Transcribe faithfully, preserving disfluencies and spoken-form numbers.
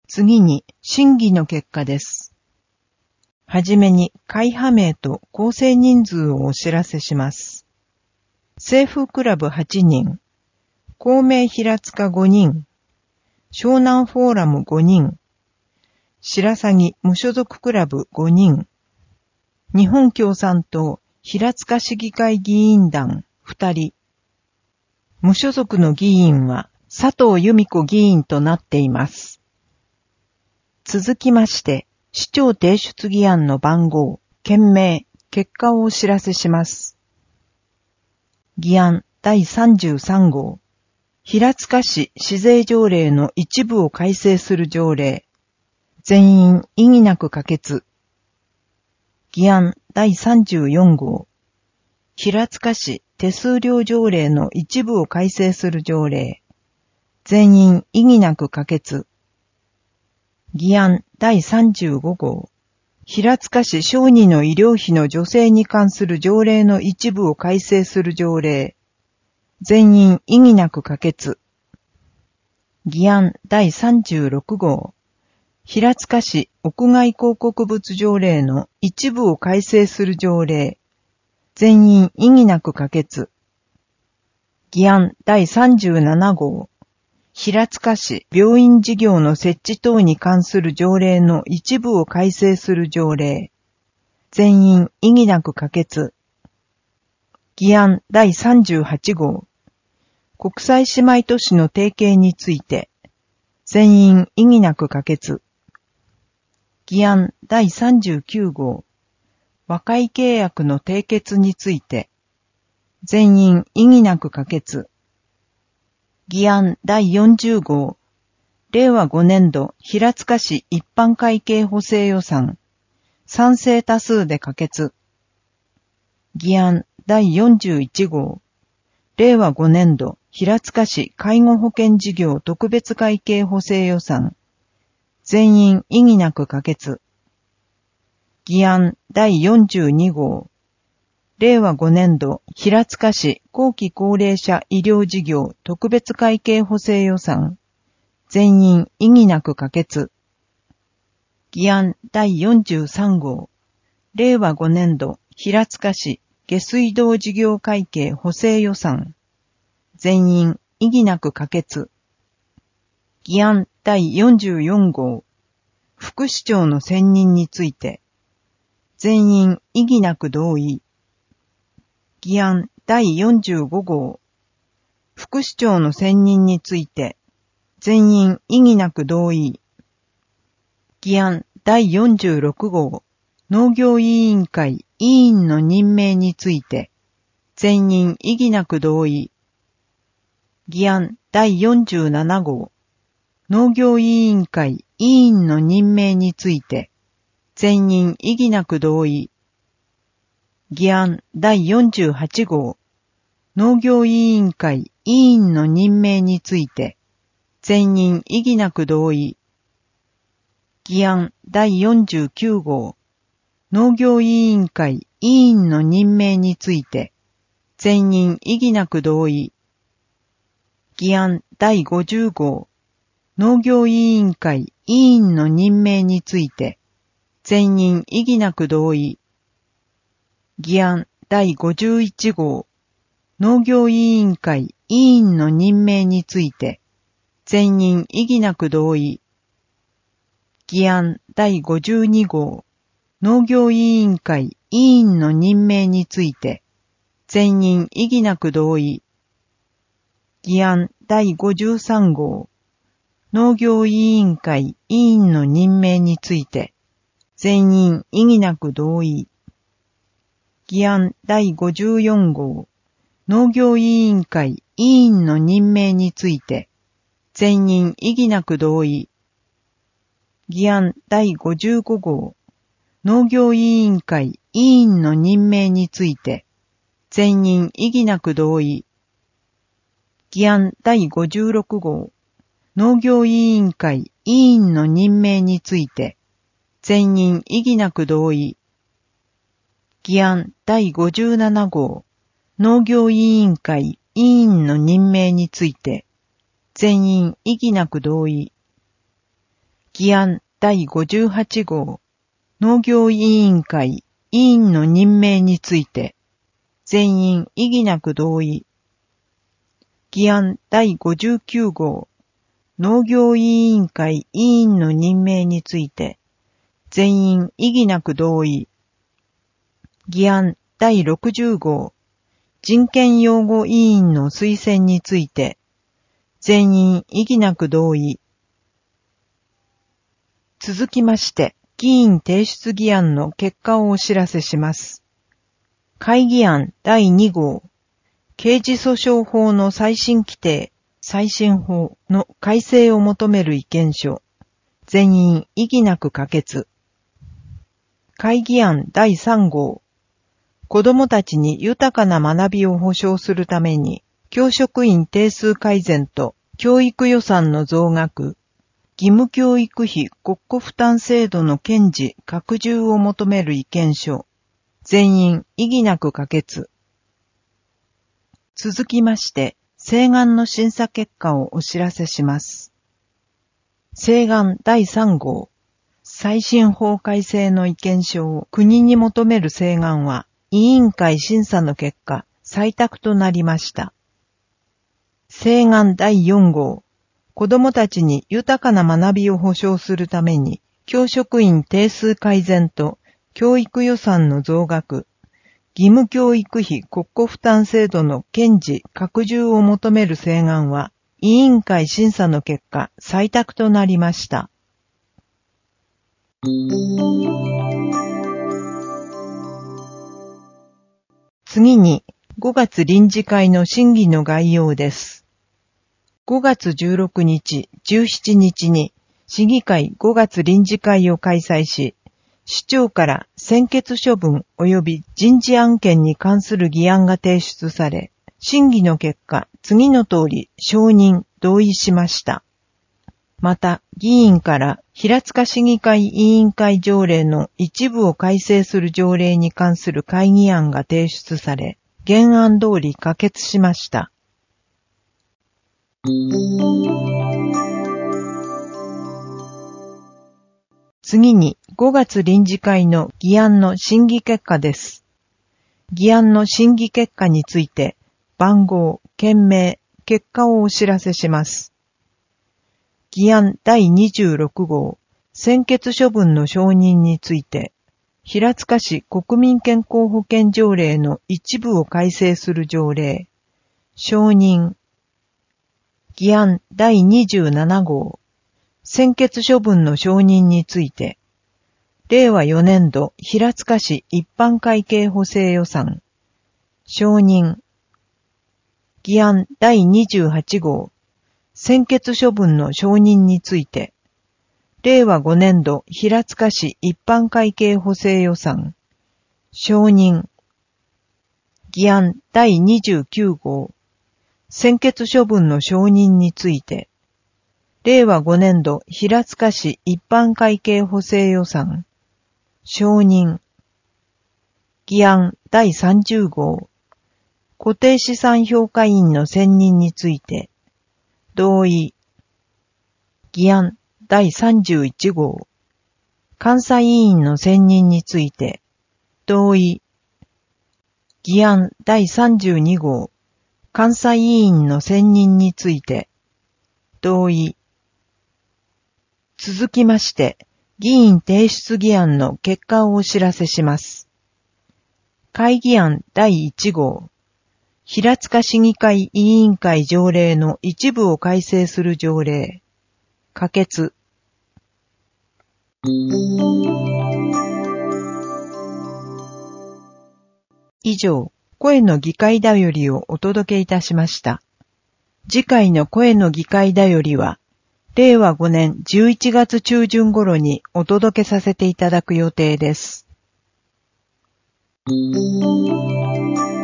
次に、審議の結果です。はじめに、会派名と構成人数をお知らせします。清風クラブはちにん、公明平塚ごにん、湘南フォーラムごにん、白鷺無所属クラブごにん、日本共産党平塚市議会議員団ふたり、無所属の議員は佐藤由美子議員となっています。続きまして、市長提出議案の番号、件名、結果をお知らせします。議案だいさんじゅうさん号、平塚市市税条例の一部を改正する条例、全員異議なく可決。議案だいさんじゅうよん号、平塚市手数料条例の一部を改正する条例、全員異議なく可決。議案だいさんじゅうご号、平塚市小児の医療費の助成に関する条例の一部を改正する条例、全員異議なく可決。議案だいさんじゅうろく号、平塚市屋外広告物条例の一部を改正する条例、全員異議なく可決。議案だいさんじゅうなな号、平塚市病院事業の設置等に関する条例の一部を改正する条例、全員異議なく可決。議案だいさんじゅうはち号、国際姉妹都市の提携について、全員異議なく可決。議案だいさんじゅうきゅう号、和解契約の締結について、全員異議なく可決。議案だいよんじゅう号、令和ご年度平塚市一般会計補正予算、賛成多数で可決。議案だいよんじゅういち号、令和ご年度平塚市介護保険事業特別会計補正予算、全員異議なく可決。議案だいよんじゅうに号、令和ご年度平塚市後期高齢者医療事業特別会計補正予算、全員異議なく可決。議案だいよんじゅうさん号、令和ご年度平塚市下水道事業会計補正予算、全員異議なく可決。議案だいよんじゅうよん号、副市長の選任について、全員異議なく同意。議案だいよんじゅうご号、副市長の選任について、全員異議なく同意。議案だいよんじゅうろく号、農業委員会委員の任命について、全員異議なく同意。議案だいよんじゅうなな号、農業委員会委員の任命について、全員異議なく同意。議案だいよんじゅうはち号、農業委員会委員の任命について、全員異議なく同意。議案だいよんじゅうきゅう号、農業委員会委員の任命について、全員異議なく同意。議案だいごじゅう号、農業委員会委員の任命について、全員異議なく同意。議案だいごじゅういち号、農業委員会委員の任命について、全員異議なく同意。議案だいごじゅうに号、農業委員会委員の任命について、全員異議なく同意。議案だいごじゅうさん号、農業委員会委員の任命について、全員異議なく同意。議案だいごじゅうよん号、農業委員会委員の任命について、全員異議なく同意。議案だいごじゅうご号、農業委員会委員の任命について、全員異議なく同意。議案だいごじゅうろく号、農業委員会委員の任命について、全員異議なく同意。議案だいごじゅうなな号、農業委員会委員の任命について、全員異議なく同意。 議案だいごじゅうはち号、農業委員会委員の任命について、全員異議なく同意。議案だいごじゅうきゅう号、農業委員会委員の任命について、全員異議なく同意。議案だいろくじゅう号、人権擁護委員の推薦について、全員異議なく同意。続きまして、議員提出議案の結果をお知らせします。会議案だいに号、刑事訴訟法の再審規定、再審法の改正を求める意見書。全員異議なく可決。会議案だいさん号、子どもたちに豊かな学びを保障するために、教職員定数改善と教育予算の増額、義務教育費国庫負担制度の堅持拡充を求める意見書。全員異議なく可決。続きまして、請願の審査結果をお知らせします。請願だいさん号、再審法改正の意見書を国に求める請願は、委員会審査の結果、採択となりました。請願だいよん号、子どもたちに豊かな学びを保障するために、教職員定数改善と教育予算の増額、義務教育費国庫負担制度の堅持拡充を求める請願は、委員会審査の結果、採択となりました。次に、ごがつ臨時会の審議の概要です。ごがつじゅうろくにち、じゅうしちにちに、市議会ごがつ臨時会を開催し、市長から専決処分及び人事案件に関する議案が提出され、審議の結果、次の通り承認、同意しました。また、議員から平塚市議会委員会条例の一部を改正する条例に関する会議案が提出され、原案通り可決しました。次にごがつ臨時会の議案の審議結果です。議案の審議結果について番号、件名、結果をお知らせします。議案だいにじゅうろく号、専決処分の承認について、平塚市国民健康保険条例の一部を改正する条例、承認。議案だいにじゅうなな号、専決処分の承認について、れいわよねん度平塚市一般会計補正予算、承認。議案だいにじゅうはち号、専決処分の承認について、れいわごねん度平塚市一般会計補正予算、承認。議案だいにじゅうきゅう号、専決処分の承認について、れいわごねん度平塚市一般会計補正予算、承認。議案だいさんじゅう号、固定資産評価員の選任について、同意。議案だいさんじゅういち号、監査委員の選任について、同意。議案だいさんじゅうに号、監査委員の選任について、同意。続きまして、議員提出議案の結果をお知らせします。会議案だいいち号、平塚市議会委員会条例の一部を改正する条例、可決。以上、声の議会だよりをお届けいたしました。次回の声の議会だよりは、れいわごねんじゅういちがつ中旬頃にお届けさせていただく予定です。